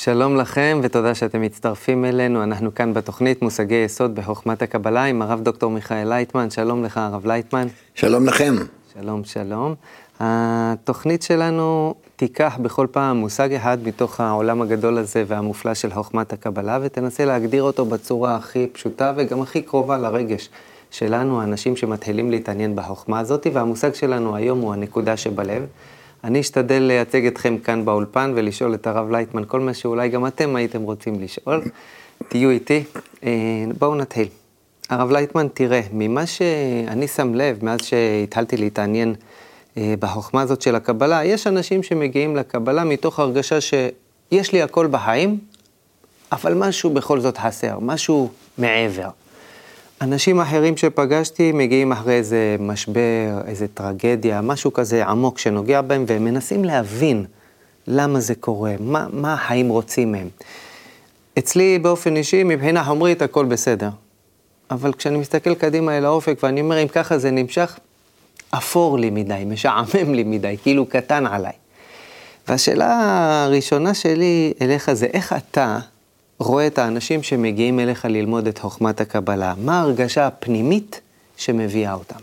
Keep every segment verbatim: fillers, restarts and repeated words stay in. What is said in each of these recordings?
שלום לכם ותודה שאתם מצטרפים אלינו. אנחנו כאן בתוכנית מושגי יסוד בחוכמת הקבלה עם הרב דוקטור מיכאל לייטמן. שלום לך הרב לייטמן. שלום לכם. שלום שלום. התוכנית שלנו תיקח בכל פעם מושג אחד מתוך העולם הגדול הזה והמופלא של חוכמת הקבלה ותנסה להגדיר אותו בצורה הכי פשוטה וגם הכי קרובה לרגש שלנו, האנשים שמתחילים להתעניין בחוכמה הזאת. והמושג שלנו היום הוא הנקודה שבלב. אני אשתדל לייצג אתכם כאן באולפן ולשאול את הרב לייטמן כל מה שאולי גם אתם הייתם רוצים לשאול. תהיו איתי. בואו נתחיל. הרב לייטמן, תראה, ממה שאני שם לב, מאז שהתחלתי להתעניין בחוכמה הזאת של הקבלה, יש אנשים שמגיעים לקבלה מתוך הרגשה שיש לי הכל בחיים, אבל משהו בכל זאת חסר, משהו מעבר. אנשים אחרים שפגשתי מגיעים אחרי איזה משבר, איזה טרגדיה, משהו כזה עמוק שנוגע בהם, והם מנסים להבין למה זה קורה, מה, מה החיים רוצים מהם. אצלי באופן אישי, מבחינה חומרית, הכל בסדר. אבל כשאני מסתכל קדימה אל האופק, ואני אומר, אם ככה זה נמשך, אפור לי מדי, משעמם לי מדי, כאילו קטן עליי. והשאלה הראשונה שלי אליך זה, איך אתה רואה את האנשים שמגיעים אליך ללמוד את חוכמת הקבלה? מה ההרגשה הפנימית שמביאה אותם?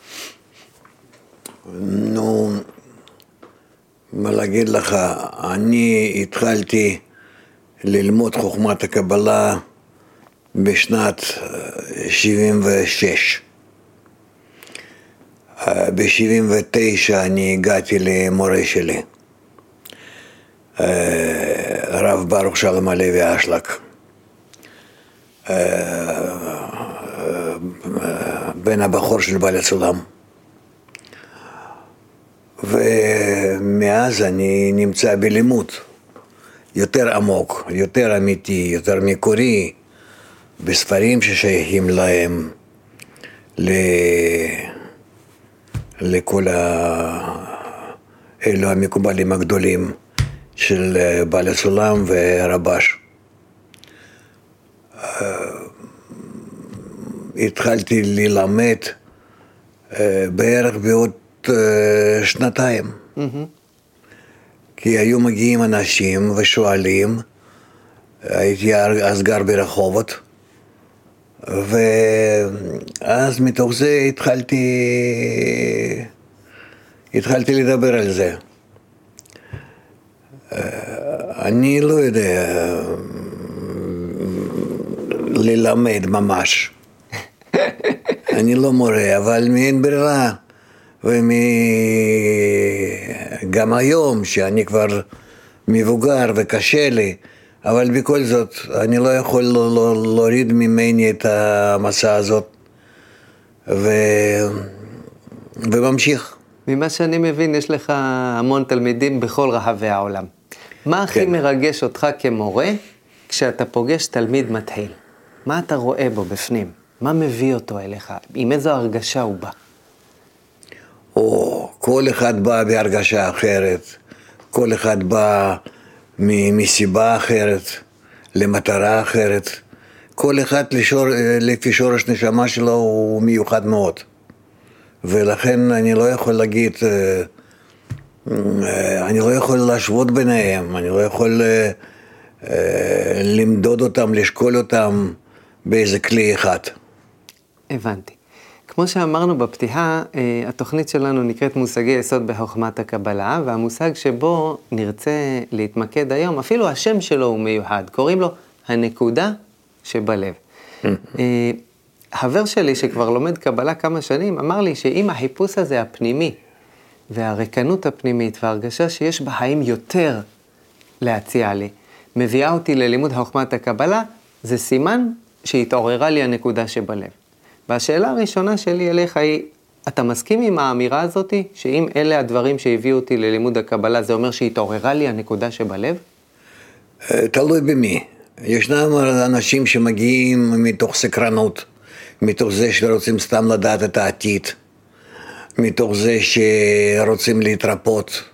נו, מה להגיד לך, אני התחלתי ללמוד חוכמת הקבלה בשנת שבעים ושש. ב-שבעים ותשע אני הגעתי למורה שלי, הרב ברוך שלום הלוי אשלג, בן הבחור של בעל הסולם. ומאז אני נמצא בלימוד יותר עמוק, יותר אמיתי, יותר מקורי, בספרים ששייכים להם, לכל אלו המקובלים הגדולים של בעל הסולם ורבש. התחלתי ללמד בערך בעוד שנתיים. כי היו מגיעים אנשים ושואלים, הייתי אז גר ברחובות, ואז מתוך זה התחלתי, התחלתי לדבר על זה. אני לא יודע ללמד ממש. אני לא מורה, אבל מאין ברירה. וגם היום, שאני כבר מבוגר וקשה לי, אבל בכל זאת, אני לא יכול להוריד ממני את המסע הזאת, ו... וממשיך. ממה שאני מבין, יש לך המון תלמידים בכל רחבי העולם. מה הכי כן. מרגש אותך כמורה, כשאתה פוגש תלמיד מתחיל? מה אתה רואה בו בפנים? מה מביא אותו אליך? עם איזו הרגשה הוא בא? או, כל אחד בא בהרגשה אחרת, כל אחד בא מסיבה אחרת, למטרה אחרת. כל אחד לשור, לפי שורש נשמה שלו הוא מיוחד מאוד. ולכן אני לא יכול להגיד, אני לא יכול להשוות ביניהם, אני לא יכול למדוד אותם, לשקול אותם באיזה כלי אחד. הבנתי. כמו שאמרנו בפתיחה, התוכנית שלנו נקראת מושגי יסוד בחוכמת הקבלה, והמושג שבו נרצה להתמקד היום, אפילו השם שלו הוא מיוחד, קוראים לו הנקודה שבלב. חבר שלי שכבר לומד קבלה כמה שנים, אמר לי שאם החיפוש הזה הפנימי, והרקנות הפנימית, וההרגשה שיש בחיים יותר להציע לי, מביאה אותי ללימוד חוכמת הקבלה, זה סימן שהתעוררה לי הנקודה שבלב. והשאלה הראשונה שלי אליך היא, אתה מסכים עם האמירה הזאת, שאם אלה הדברים שהביאו אותי ללימוד הקבלה, זה אומר שהתעוררה לי הנקודה שבלב? תלוי במי. ישנם אנשים שמגיעים מתוך סקרנות, מתוך זה שרוצים סתם לדעת את העתיד, מתוך זה שרוצים להתרפות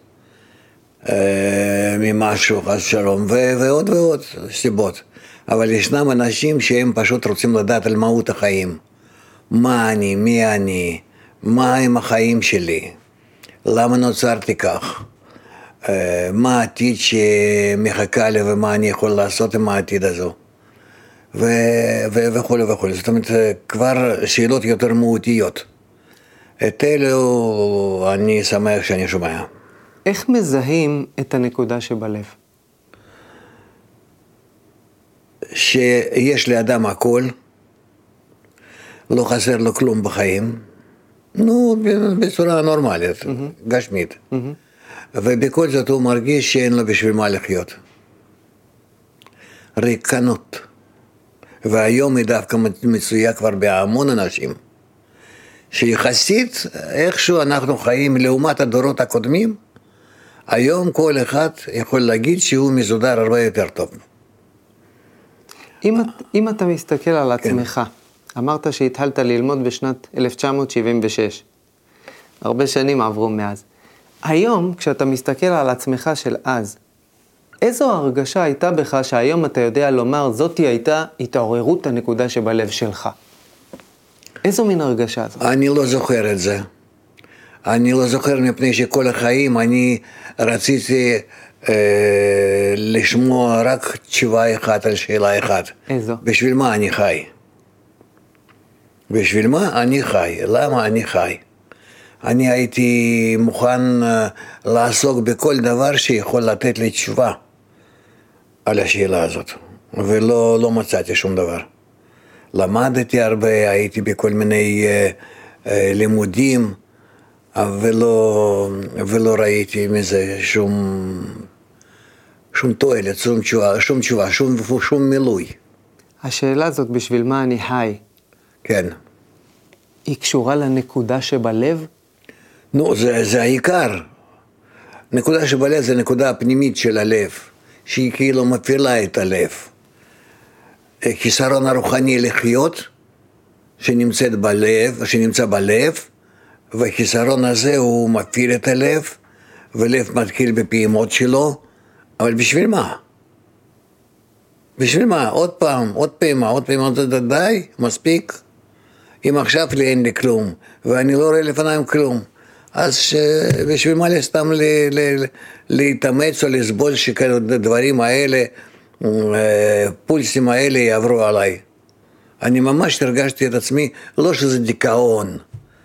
ממשהו, חס שלום, ועוד ועוד סיבות. אבל ישנם אנשים שהם פשוט רוצים לדעת על מהות החיים. מה אני, מי אני, מה הם החיים שלי, למה נוצרתי כך, מה העתיד שמחכה לי ומה אני יכול לעשות עם העתיד הזו. וכו' וכו'. זאת אומרת, כבר שאלות יותר מהותיות. את אלו אני שמח שאני שומע. איך מזהים את הנקודה שבלב? שיש לאדם הכל, לא חסר לו כלום בחיים, נו, בצורה נורמלית, mm-hmm. גשמית. Mm-hmm. ובכל זאת הוא מרגיש שאין לו בשביל מה לחיות. ריקנות. והיום היא דווקא מצויה כבר בהמון אנשים, שיחסית איכשהו אנחנו חיים לעומת הדורות הקודמים, היום כל אחד יכול להגיד שהוא מסודר הרבה יותר טוב. אם, אם אתה מסתכל על עצמך, כן. אמרת שהתחלת ללמוד בשנת אלף תשע מאות שבעים ושש. הרבה שנים עברו מאז. היום, כשאתה מסתכל על עצמך של אז, איזו הרגשה הייתה בך שהיום אתה יודע לומר, זאתי הייתה התעוררות הנקודה שבלב שלך? איזו מין הרגשה הזאת? אני לא זוכר את זה. אני לא זוכר מפני שכל החיים אני רציתי אה, לשמוע רק תשובה אחת על שאלה אחת. איזו? בשביל מה אני חי? בשביל מה אני חי? למה אני חי? אני הייתי מוכן אה, לעסוק בכל דבר שיכול לתת לי תשובה על השאלה הזאת, ולא לא מצאתי שום דבר. למדתי הרבה, הייתי בכל מיני אה, אה, לימודים, ולא, ולא ראיתי מזה שום, שום תועלת, שום תשובה, שום, תשובה, שום, שום מילוי. השאלה הזאת, בשביל מה אני חי? כן. היא קשורה לנקודה שבלב? נו, זה, זה העיקר. נקודה שבלב זה נקודה הפנימית של הלב, שהיא כאילו מפעילה את הלב. חיסרון הרוחני לחיות, שנמצאת בלב, שנמצא בלב, והחיסרון הזה הוא מפעיל את הלב, ולב מתחיל בפעימות שלו, אבל בשביל מה? בשביל מה? עוד פעם, עוד פעימה, עוד פעימה, די, מספיק. אם עכשיו לי אין לי כלום, ואני לא רואה לפניי כלום, אז בשביל מה לי סתם להתאמץ או לסבול שכאלה דברים האלה, פולסים האלה יעברו עליי. אני ממש הרגשתי את עצמי, לא שזה דיכאון.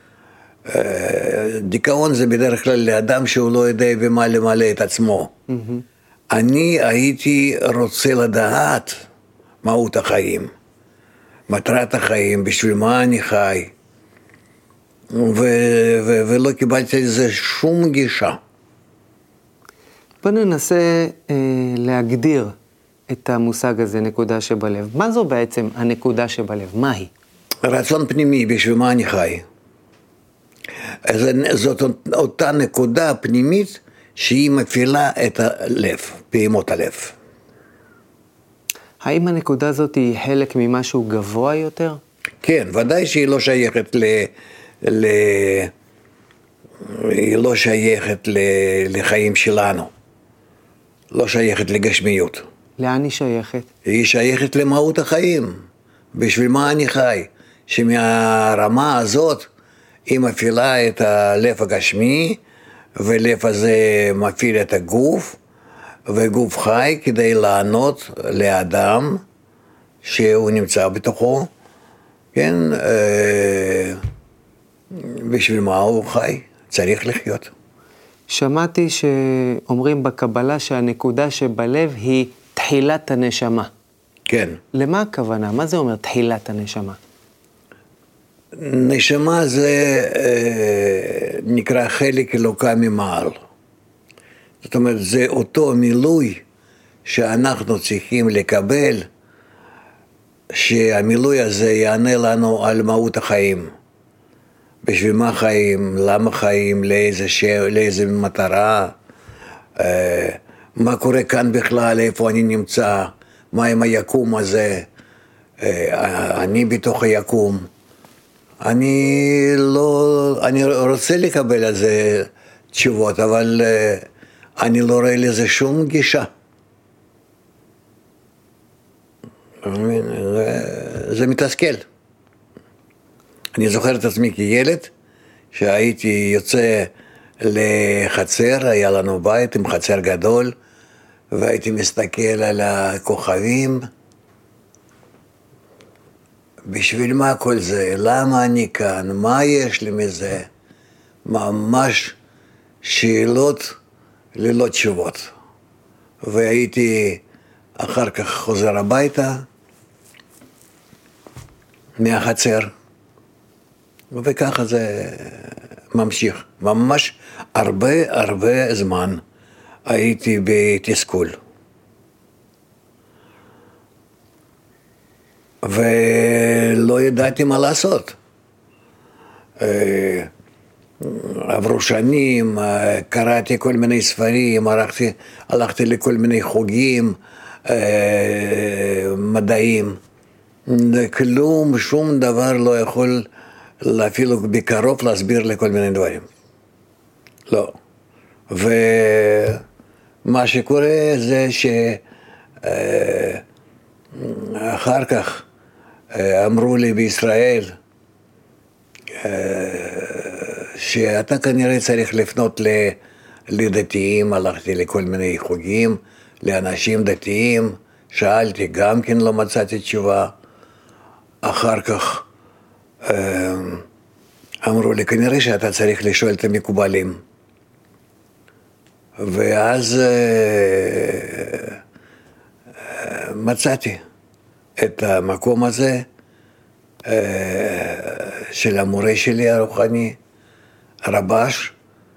דיכאון זה בדרך כלל לאדם שהוא לא יודע במה למלא את עצמו. Mm-hmm. אני הייתי רוצה לדעת מהות החיים, מטרת החיים, בשביל מה אני חי, ו- ו- ולא קיבלתי לזה שום גישה. בוא ננסה אה, להגדיר את המושג הזה, נקודה שבלב. מה זו בעצם הנקודה שבלב? מה היא? רצון פנימי, בשביל מה אני חי. זאת אותה נקודה פנימית שהיא מפעילה את הלב, פעימות הלב. האם הנקודה הזאת היא חלק ממשהו גבוה יותר? כן, ודאי שהיא לא שייכת ל... ל... היא לא שייכת ל... לחיים שלנו. לא שייכת לגשמיות. לאן היא שייכת? היא שייכת למהות החיים. בשביל מה אני חי? שמהרמה הזאת היא מפעילה את הלב הגשמי, ולב הזה מפעיל את הגוף, וגוף חי כדי לענות לאדם שהוא נמצא בתוכו, כן, בשביל מה הוא חי? צריך לחיות. שמעתי שאומרים בקבלה שהנקודה שבלב היא תחילת הנשמה. כן. למה הכוונה? מה זה אומר תחילת הנשמה? נשמה זה אה, נקרא חלק אלוקה ממעל. זאת אומרת, זה אותו מילוי שאנחנו צריכים לקבל, שהמילוי הזה יענה לנו על מהות החיים. בשביל מה חיים, למה חיים, לאיזה, ש... לאיזה מטרה, אה, מה קורה כאן בכלל, איפה אני נמצא, מה עם היקום הזה, אה, אני בתוך היקום. אני לא, אני רוצה לקבל על זה תשובות, אבל uh, אני לא רואה לזה שום גישה. זה, זה מתסכל. אני זוכר את עצמי כילד, שהייתי יוצא uh, לחצר, היה לנו בית עם חצר גדול, והייתי מסתכל על הכוכבים. בשביל מה כל זה? למה אני כאן? מה יש לי מזה? ממש שאלות ללא תשובות. והייתי אחר כך חוזר הביתה מהחצר, וככה זה ממשיך. ממש הרבה הרבה זמן הייתי בתסכול. ולא ידעתי מה לעשות. עברו שנים, קראתי כל מיני ספרים, הלכתי, הלכתי לכל מיני חוגים מדעיים. כלום, שום דבר לא יכול אפילו בקרוב להסביר לכל מיני דברים. לא. ומה שקורה זה שאחר כך אמרו לי בישראל שאתה כנראה צריך לפנות לדתיים, הלכתי לכל מיני חוגים, לאנשים דתיים, שאלתי, גם כן לא מצאתי תשובה. אחר כך אמרו לי, כנראה שאתה צריך לשאול את המקובלים. ואז מצאתי את המקום הזה של המורה שלי הרוחני, הרבש,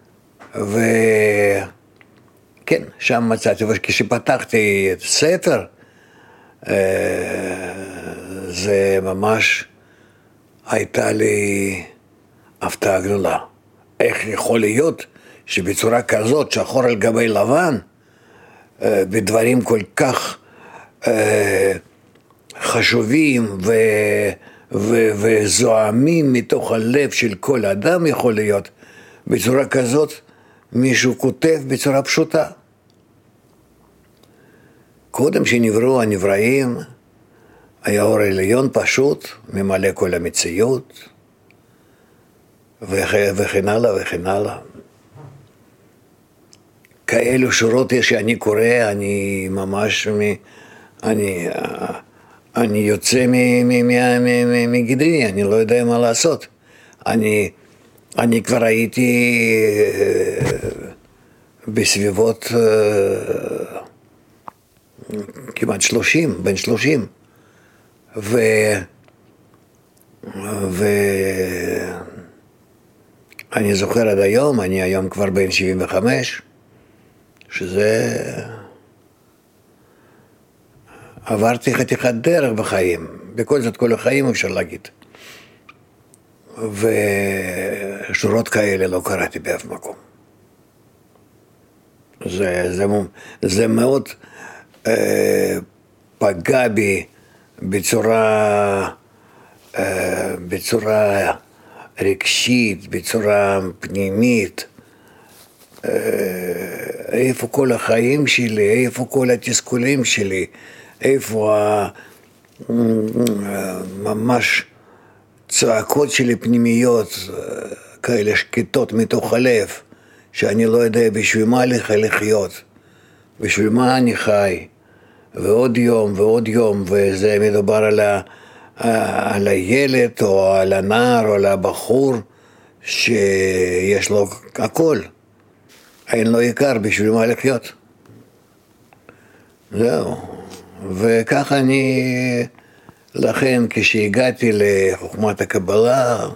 וכן, שם מצאתי, וכשפתחתי את הספר, זה ממש הייתה לי הפתעה גדולה. איך יכול להיות שבצורה כזאת, שחור על גבי לבן, בדברים כל כך חשובים ו... ו... וזועמים מתוך הלב של כל אדם, יכול להיות בצורה כזאת מישהו כותב בצורה פשוטה. קודם שנבראו הנבראים היה אור עליון פשוט, ממלא כל המציאות, וכן הלאה וכן הלאה. כאלו שורות שאני קורא, אני ממש, אני, אני יוצא מגדרי, אני לא יודע מה לעשות. אני, אני כבר הייתי בסביבות כמעט שלושים, בין שלושים, ו... ואני זוכר עד היום, אני היום כבר בן שבעים וחמש, שזה... עברתי חתיכת דרך בחיים, בכל זאת כל החיים אפשר להגיד. ושורות כאלה לא קראתי באף מקום. זה, זה, זה מאוד אה, פגע בי בצורה, אה, בצורה רגשית, בצורה פנימית. אה, איפה כל החיים שלי, איפה כל התסכולים שלי, איפה ה, ממש צעקות שלי פנימיות, כאלה שקטות מתוך הלב, שאני לא יודע בשביל מה לך לחיות, בשביל מה אני חי, ועוד יום ועוד יום, וזה מדובר על, ה, על הילד או על הנער או על הבחור שיש לו הכל, אין לו עיקר בשביל מה לחיות. זהו, וככה אני, לכן כשהגעתי לחוכמת הקבלה,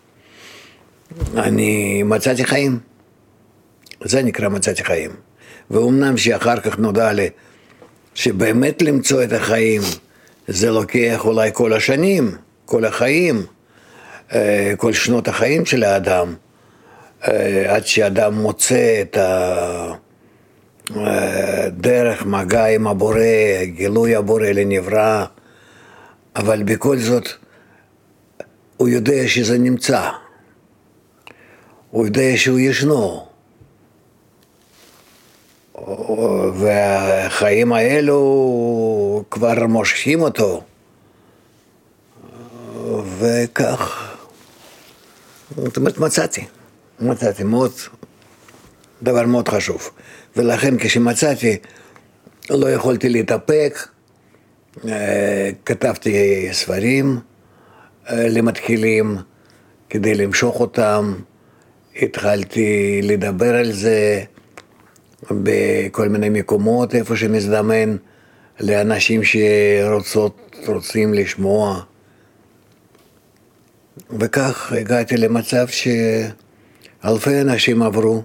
אני מצאתי חיים. זה נקרא מצאתי חיים. ואומנם שאחר כך נודע לי שבאמת למצוא את החיים זה לוקח אולי כל השנים, כל החיים, כל שנות החיים של האדם, עד שאדם מוצא את הדרך מגע עם הבורא, גילוי הבורא לנברא, אבל בכל זאת הוא יודע שזה נמצא, הוא יודע שהוא ישנו, והחיים האלו כבר מושכים אותו, וכך, זאת אומרת, מצאתי, מצאתי מאוד דבר מאוד חשוב. ולכן כשמצאתי, לא יכולתי להתאפק, כתבתי ספרים למתחילים, כדי למשוך אותם, התחלתי לדבר על זה בכל מיני מקומות, איפה שמזדמן, לאנשים שרוצות, רוצים לשמוע. וכך הגעתי למצב שאלפי אנשים עברו,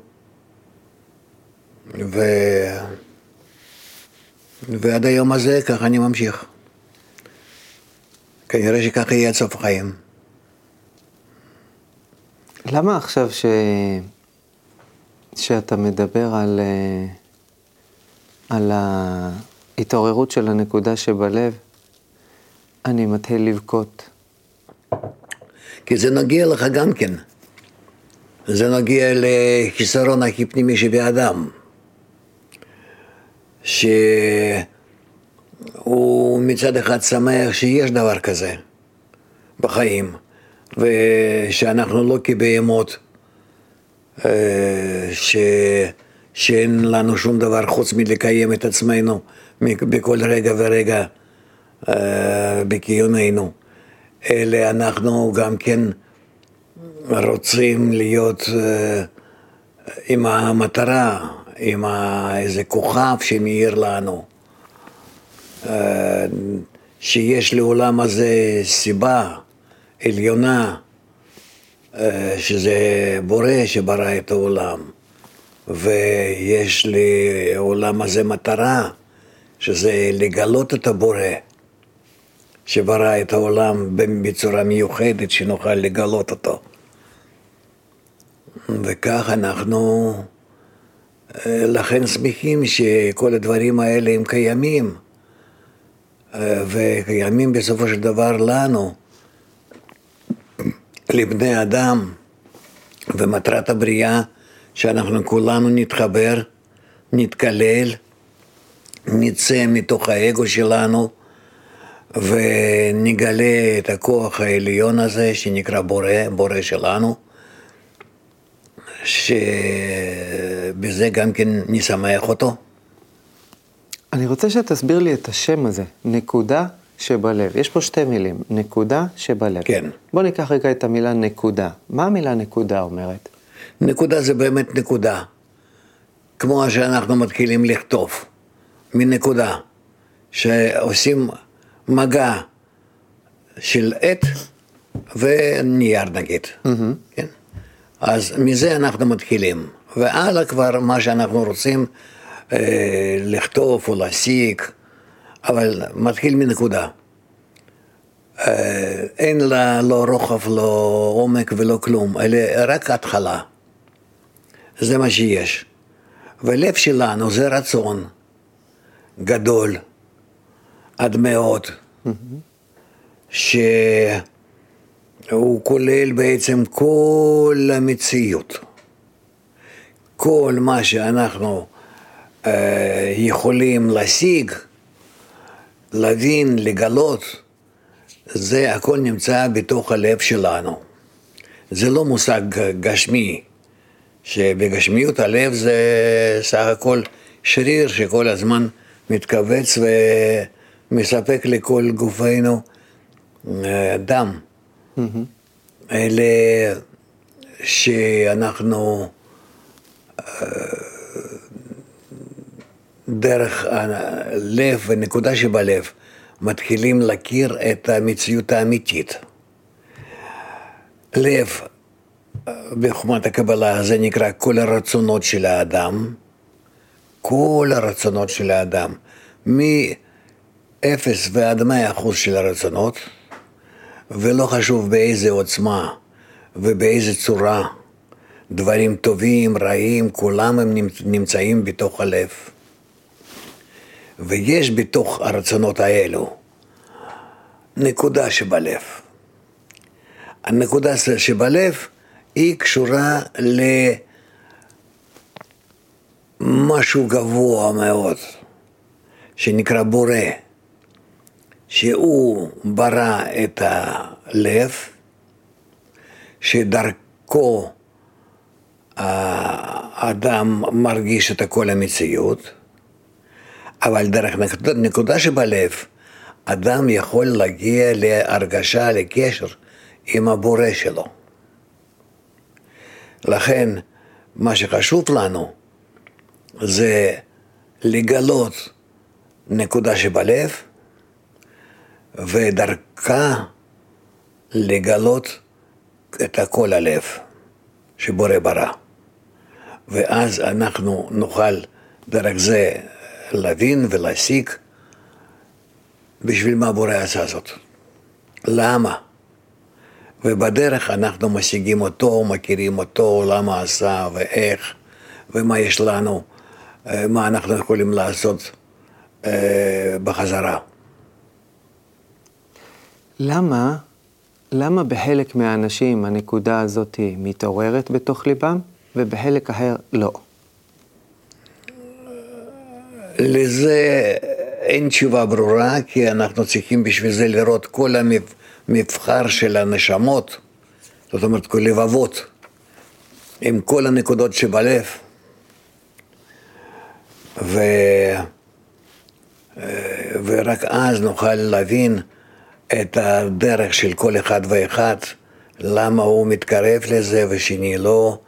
ו... ועד היום הזה ככה אני ממשיך. כנראה שככה יהיה עד סוף החיים. למה עכשיו ש... שאתה מדבר על, על ההתעוררות של הנקודה שבלב, אני מתחיל לבכות? כי זה נגיע לך גם כן. זה נגיע לחיסרון הכי פנימי שבאדם. שהוא מצד אחד שמח שיש דבר כזה בחיים, ושאנחנו לא כבהמות, ש... שאין לנו שום דבר חוץ מלקיים את עצמנו בכל רגע ורגע בקיומנו, אלא אנחנו גם כן רוצים להיות עם המטרה, עם איזה כוכב שמאיר לנו, שיש לעולם הזה סיבה עליונה, שזה בורא שברא את העולם, ויש לעולם הזה מטרה, שזה לגלות את הבורא שברא את העולם בצורה מיוחדת שנוכל לגלות אותו. וכך אנחנו לכן שמחים שכל הדברים האלה הם קיימים, וקיימים בסופו של דבר לנו, לבני אדם, ומטרת הבריאה שאנחנו כולנו נתחבר, נתקלל, נצא מתוך האגו שלנו, ונגלה את הכוח העליון הזה שנקרא בורא, בורא שלנו, שבזה גם כן נשמח אותו. אני רוצה שתסביר לי את השם הזה, נקודה שבלב. יש פה שתי מילים, נקודה שבלב. כן. בוא ניקח רגע את המילה נקודה. מה המילה נקודה אומרת? נקודה זה באמת נקודה. כמו שאנחנו מתחילים לכתוב, מנקודה, שעושים מגע של עט ונייר נגיד. Mm-hmm. כן? אז מזה אנחנו מתחילים, והלאה כבר מה שאנחנו רוצים אה, לכתוב או להשיג, אבל מתחיל מנקודה. אה, אין לה לא רוחב, לא עומק ולא כלום, אלא רק התחלה. זה מה שיש. ולב שלנו זה רצון גדול, עד מאוד, mm-hmm. שהוא כולל בעצם כל המציאות. כל מה שאנחנו אה, יכולים להשיג, להבין, לגלות, זה הכל נמצא בתוך הלב שלנו. זה לא מושג גשמי, שבגשמיות הלב זה סך הכל שריר שכל הזמן מתכווץ ומספק לכל גופנו דם. Mm-hmm. אלה שאנחנו דרך הלב ונקודה שבלב מתחילים להכיר את המציאות האמיתית. לב בחוכמת הקבלה זה נקרא כל הרצונות של האדם, כל הרצונות של האדם, מ-אפס ועד מאה אחוז של הרצונות, ולא חשוב באיזה עוצמה ובאיזה צורה, דברים טובים, רעים, כולם הם נמצאים בתוך הלב. ויש בתוך הרצונות האלו נקודה שבלב. הנקודה שבלב היא קשורה למשהו גבוה מאוד, שנקרא בורא, שהוא ברא את הלב, שדרכו האדם מרגיש את כל המציאות, אבל דרך נקודה, נקודה שבלב, אדם יכול להגיע להרגשה, לקשר עם הבורא שלו. לכן, מה שחשוב לנו זה לגלות נקודה שבלב, ודרכה לגלות את כל הלב שבורא ברא. ואז אנחנו נוכל דרך זה להבין ולהסיק בשביל מה בורא עשה זאת. למה? ובדרך אנחנו משיגים אותו, מכירים אותו, למה עשה ואיך, ומה יש לנו, מה אנחנו יכולים לעשות בחזרה. למה, למה בחלק מהאנשים הנקודה הזאת מתעוררת בתוך ליבם, ובחלק אחר לא? לזה אין תשובה ברורה, כי אנחנו צריכים בשביל זה לראות כל המבחר של הנשמות, זאת אומרת כל לבבות, עם כל הנקודות שבלב, ו... ורק אז נוכל להבין את הדרך של כל אחד ואחד, למה הוא מתקרב לזה ושני לא,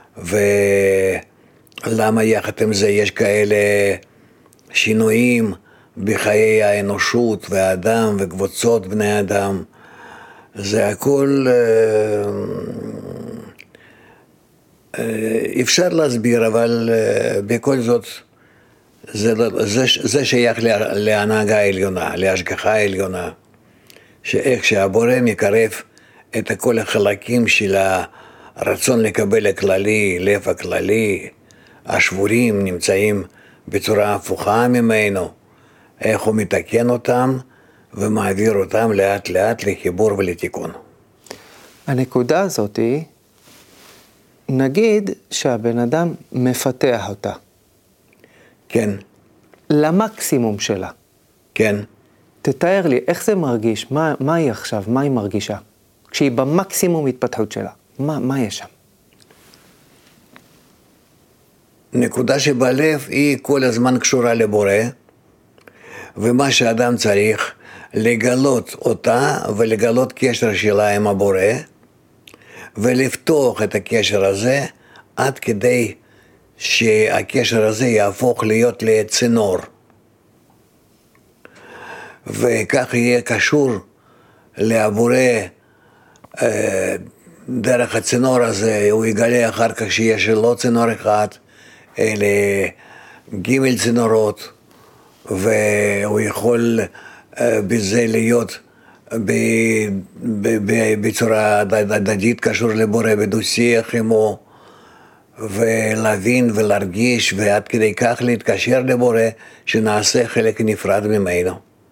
ולמה יחד עם זה יש כאלה שינויים בחיי האנושות והאדם וקבוצות בני אדם. זה הכל אפשר להסביר, אבל בכל זאת זה, זה, זה שייך להנהגה העליונה, להשגחה העליונה, שאיך שהבורא מקרב את כל החלקים של הרצון לקבל הכללי, לב הכללי, השבורים נמצאים בצורה הפוכה ממנו, איך הוא מתקן אותם ומעביר אותם לאט לאט לחיבור ולתיקון. הנקודה הזאת היא, נגיד שהבן אדם מפתח אותה. כן. למקסימום שלה. כן. תתאר לי, איך זה מרגיש? מה, מה היא עכשיו? מה היא מרגישה? כשהיא במקסימום התפתחות שלה. מה, מה יש שם? נקודה שבלב היא כל הזמן קשורה לבורא, ומה שאדם צריך לגלות אותה ולגלות קשר שלה עם הבורא, ולפתוח את הקשר הזה עד כדי שהקשר הזה יהפוך להיות לצינור. וכך יהיה קשור לבורא דרך הצינור הזה, הוא יגלה אחר כך שיש לו צינור אחד, אלה ג' צינורות, והוא יכול בזה להיות בצורה הדדית קשור לבורא, בדו-שיח עמו, ולהבין ולהרגיש, ועד כדי כך להתקשר לבורא, שנעשה חלק נפרד ממנו.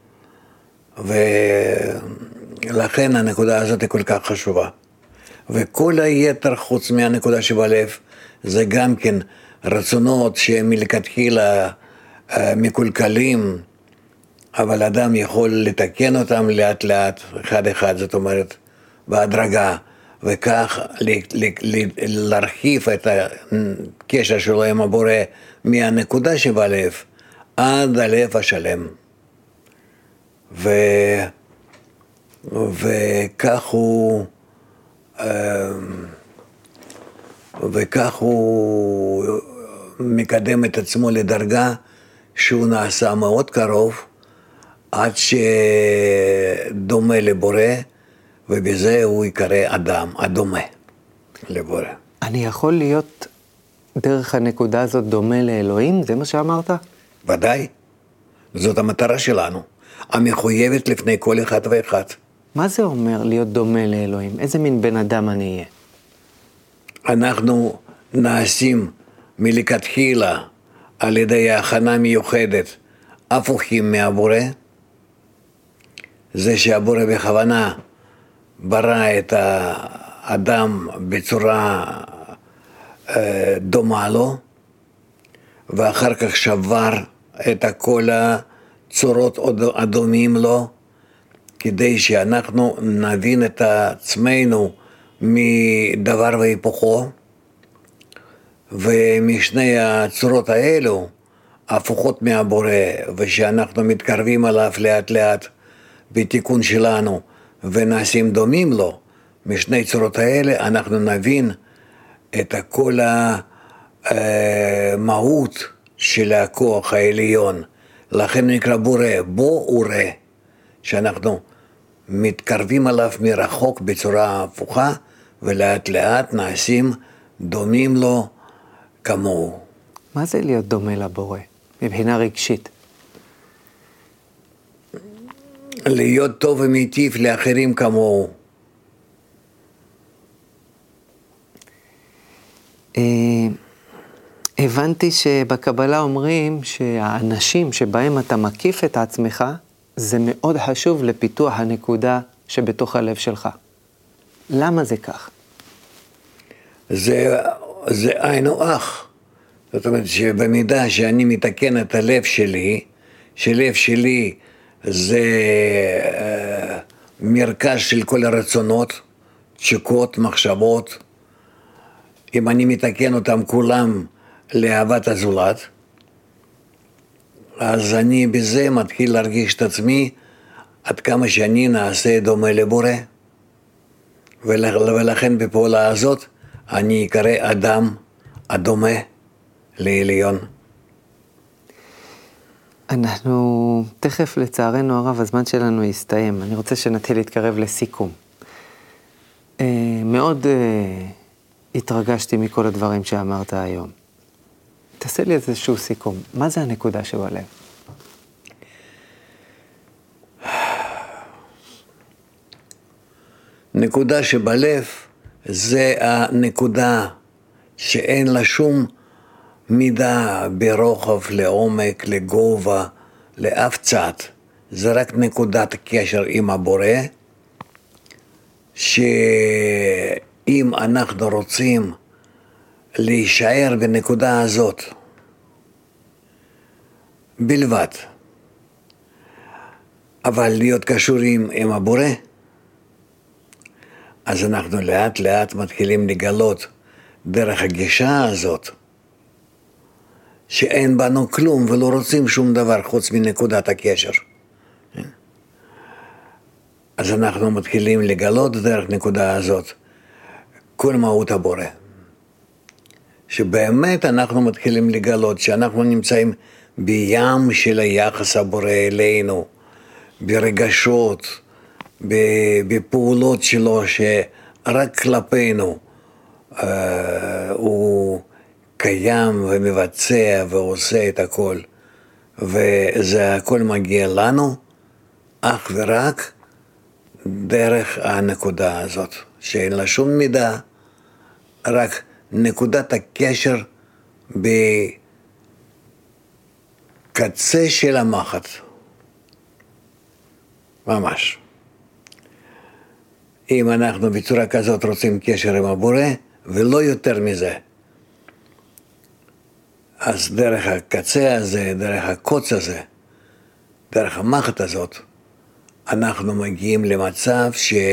ולכן הנקודה הזאת היא כל כך חשובה. וכל היתר חוץ מהנקודה שבלב, זה גם כן רצונות שהם מלכתחילה מקולקלים, אבל אדם יכול לתקן אותם לאט לאט, אחד אחד, זאת אומרת, בהדרגה, וכך להרחיב את הקשר שלו עם הבורא מהנקודה שבלב עד הלב השלם. ו... וכך הוא וכך הוא מקדם את עצמו לדרגה שהוא נעשה מאוד קרוב עד שדומה לבורא, ובזה הוא יקרא אדם, הדומה לבורא. אני יכול להיות דרך הנקודה הזאת דומה לאלוהים? זה מה שאמרת? ודאי. זאת המטרה שלנו, המחויבת לפני כל אחד ואחד. מה זה אומר להיות דומה לאלוהים? איזה מין בן אדם אני אהיה? אנחנו נעשים מלכתחילה על ידי הכנה מיוחדת הפוכים מהבורא. זה שהבורא בכוונה ברא את האדם בצורה דומה לו, ואחר כך שבר את כל הצורות הדומים לו, כדי שאנחנו נבין את עצמנו מדבר והיפוכו, ומשני הצורות האלו, הפוכות מהבורא, ושאנחנו מתקרבים עליו לאט לאט בתיקון שלנו, ונעשים דומים לו, משני צורות האלה אנחנו נבין את כל המהות של הכוח העליון. לכן נקרא בורא, בו ורא, שאנחנו מתקרבים עליו מרחוק בצורה הפוכה, ולאט לאט נעשים דומים לו כמוהו. מה זה להיות דומה לבורא, מבחינה רגשית? להיות טוב ומיטיב לאחרים כמוהו. הבנתי שבקבלה אומרים שהאנשים שבהם אתה מקיף את עצמך, זה מאוד חשוב לפיתוח הנקודה שבתוך הלב שלך. למה זה כך? זה, זה היינו אח. זאת אומרת שבמידה שאני מתקן את הלב שלי, שלב שלי זה אה, מרכז של כל הרצונות, תשוקות, מחשבות, אם אני מתקן אותם כולם לאהבת הזולת, אז אני בזה מתחיל להרגיש את עצמי עד כמה שאני נעשה דומה לבורא, ולכן בפעולה הזאת אני אקרא אדם הדומה לעליון. אנחנו תכף לצערנו הרב הזמן שלנו יסתיים, אני רוצה שנתחיל להתקרב לסיכום. מאוד התרגשתי מכל הדברים שאמרת היום. תעשה לי איזשהו סיכום, מה זה הנקודה שבלב? נקודה שבלב זה הנקודה שאין לה שום מידה ברוחב, לעומק, לגובה, לאף צד. זה רק נקודת קשר עם הבורא, שאם אנחנו רוצים להישאר בנקודה הזאת בלבד, אבל להיות קשורים עם הבורא, אז אנחנו לאט לאט מתחילים לגלות דרך הגישה הזאת, שאין בנו כלום ולא רוצים שום דבר חוץ מנקודת הקשר. אז אנחנו מתחילים לגלות דרך נקודה הזאת כל מהות הבורא. שבאמת אנחנו מתחילים לגלות שאנחנו נמצאים בים של היחס הבורא אלינו, ברגשות, בפעולות שלו שרק כלפינו אה, הוא קיים ומבצע ועושה את הכל, וזה הכל מגיע לנו אך ורק דרך הנקודה הזאת, שאין לה שום מידה, רק נקודת הקשר בקצה של המחט, ממש. אם אנחנו בצורה כזאת רוצים קשר עם הבורא, ולא יותר מזה, אז דרך הקצה הזה, דרך הקוץ הזה, דרך המחט הזאת, אנחנו מגיעים למצב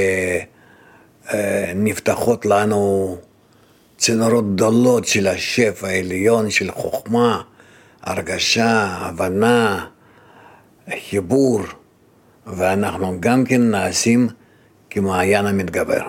שנפתחות לנו צינורות גדולות של השפע העליון, של חוכמה, הרגשה, הבנה, חיבור, ואנחנו גם כן נעשים כמעיין המתגבר.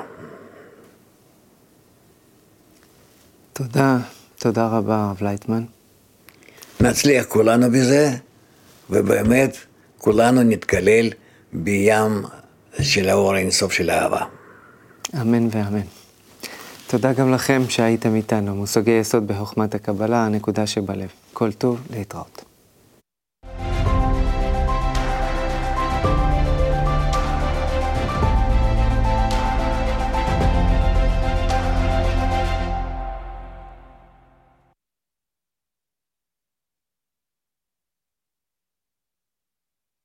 תודה, תודה רבה הרב לייטמן. נצליח כולנו בזה, ובאמת כולנו נתקלל בים של האור האינסוף של האהבה. אמן ואמן. תודה גם לכם שהייתם איתנו, מושגי יסוד בחוכמת הקבלה, הנקודה שבלב. כל טוב, להתראות.